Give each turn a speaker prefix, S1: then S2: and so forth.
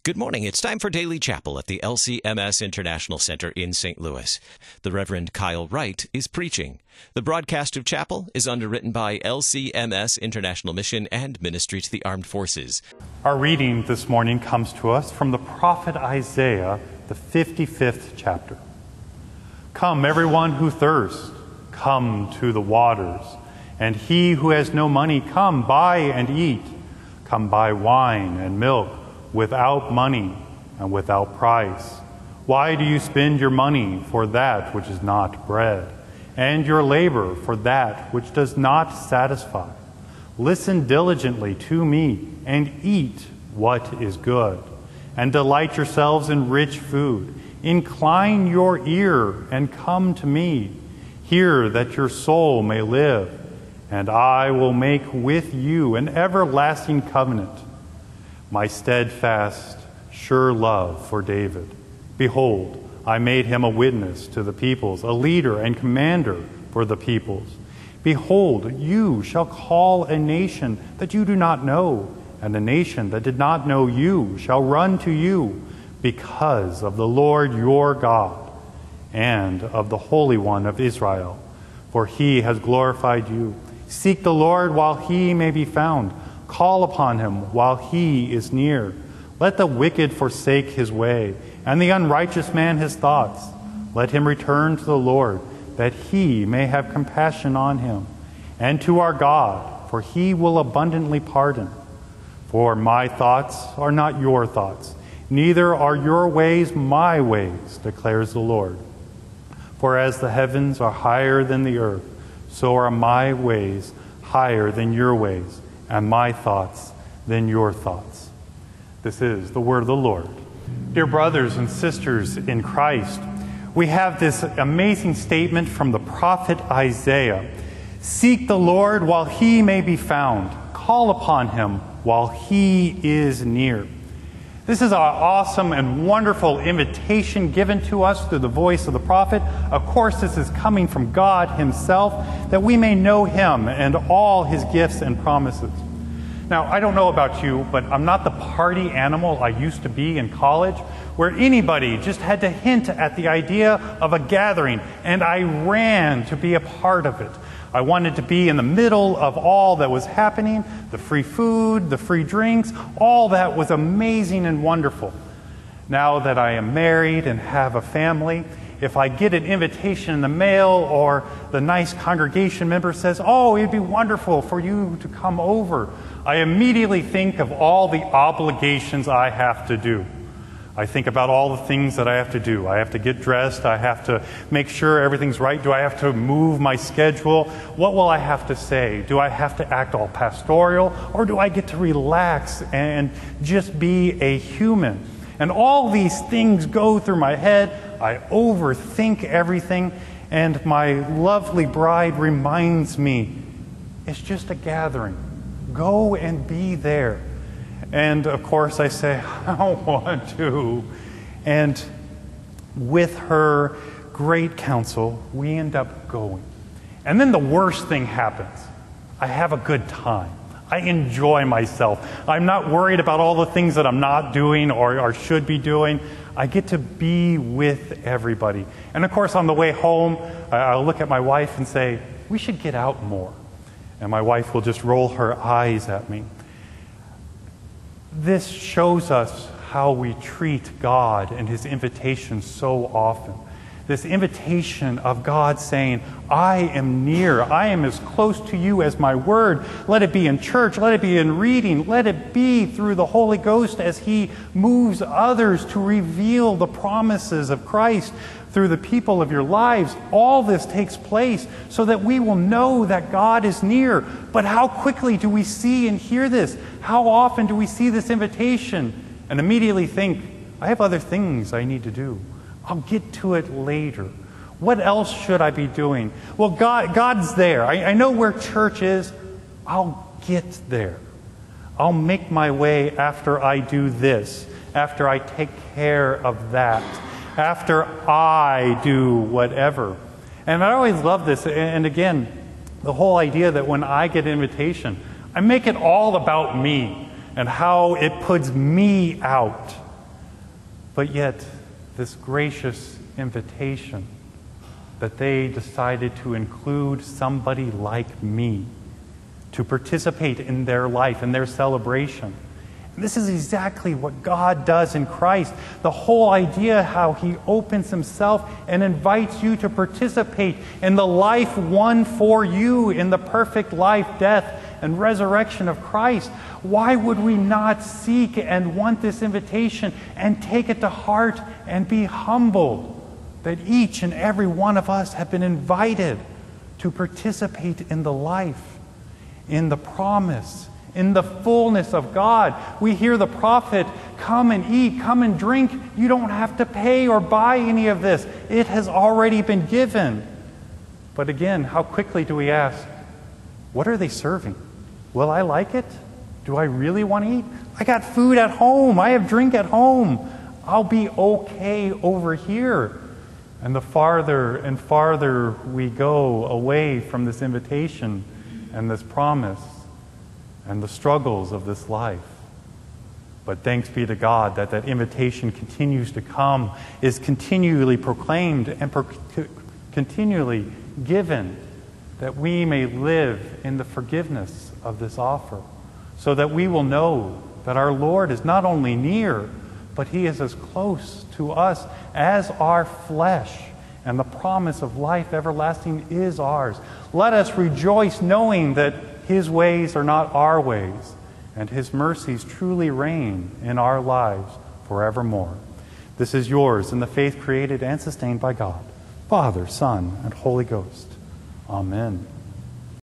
S1: Good morning. It's time for Daily Chapel at the LCMS International Center in St. Louis. The Reverend Kyle Wright is preaching. The broadcast of chapel is underwritten by LCMS International Mission and Ministry to the Armed Forces.
S2: Our reading this morning comes to us from the prophet Isaiah, the 55th chapter. Come, everyone who thirsts, come to the waters. And he who has no money, come buy and eat. Come buy wine and milk without money and without price. Why do you spend your money for that which is not bread, and your labor for that which does not satisfy? Listen diligently to me, and eat what is good, and delight yourselves in rich food. Incline your ear and come to me. Hear that your soul may live, and I will make with you an everlasting covenant, my steadfast, sure love for David. Behold, I made him a witness to the peoples, a leader and commander for the peoples. Behold, you shall call a nation that you do not know, and a nation that did not know you shall run to you, because of the Lord your God and of the Holy One of Israel. For he has glorified you. Seek the Lord while he may be found. Call upon him while he is near. Let the wicked forsake his way, and the unrighteous man his thoughts. Let him return to the Lord, that he may have compassion on him, and to our God, for he will abundantly pardon. For my thoughts are not your thoughts, neither are your ways my ways, declares the Lord. For as the heavens are higher than the earth, so are my ways higher than your ways, and my thoughts than your thoughts. This is the word of the Lord. Dear brothers and sisters in Christ, we have this amazing statement from the prophet Isaiah. Seek the Lord while he may be found. Call upon him while he is near. This is an awesome and wonderful invitation given to us through the voice of the prophet. Of course, this is coming from God himself, that we may know him and all his gifts and promises. Now, I don't know about you, but I'm not the party animal I used to be in college, where anybody just had to hint at the idea of a gathering, and I ran to be a part of it. I wanted to be in the middle of all that was happening, the free food, the free drinks, all that was amazing and wonderful. Now that I am married and have a family, if I get an invitation in the mail or the nice congregation member says, "Oh, it'd be wonderful for you to come over," I immediately think of all the obligations I have to do. I think about all the things that I have to do. I have to get dressed. I have to make sure everything's right. Do I have to move my schedule? What will I have to say? Do I have to act all pastoral? Or do I get to relax and just be a human? And all these things go through my head. I overthink everything. And my lovely bride reminds me, it's just a gathering. Go and be there. And of course I say, I don't want to. And with her great counsel, we end up going. And then the worst thing happens. I have a good time. I enjoy myself. I'm not worried about all the things that I'm not doing or should be doing. I get to be with everybody. And of course on the way home, I'll look at my wife and say, we should get out more. And my wife will just roll her eyes at me. This shows us how we treat God and his invitation so often. This invitation of God saying, I am near. I am as close to you as my word. Let it be in church. Let it be in reading. Let it be through the Holy Ghost as he moves others to reveal the promises of Christ through the people of your lives. All this takes place so that we will know that God is near. But how quickly do we see and hear this? How often do we see this invitation and immediately think, I have other things I need to do. I'll get to it later. What else should I be doing? Well, God's there. I know where church is. I'll get there. I'll make my way after I do this, after I take care of that, after I do whatever. And I always love this. And again, the whole idea that when I get an invitation, I make it all about me and how it puts me out. But yet, this gracious invitation that they decided to include somebody like me to participate in their life, in their celebration. And this is exactly what God does in Christ. The whole idea how he opens himself and invites you to participate in the life won for you, in the perfect life, death, and resurrection of Christ. Why would we not seek and want this invitation and take it to heart and be humbled that each and every one of us have been invited to participate in the life, in the promise, in the fullness of God? We hear the prophet, come and eat, come and drink. You don't have to pay or buy any of this. It has already been given. But again, how quickly do we ask, what are they serving? Will I like it? Do I really want to eat? I got food at home. I have drink at home. I'll be okay over here. And the farther and farther we go away from this invitation and this promise and the struggles of this life. But thanks be to God that that invitation continues to come, is continually proclaimed and continually given, that we may live in the forgiveness of this offer, so that we will know that our Lord is not only near, but he is as close to us as our flesh, and the promise of life everlasting is ours. Let us rejoice knowing that his ways are not our ways, and his mercies truly reign in our lives forevermore. This is yours in the faith created and sustained by God, Father, Son, and Holy Ghost. Amen.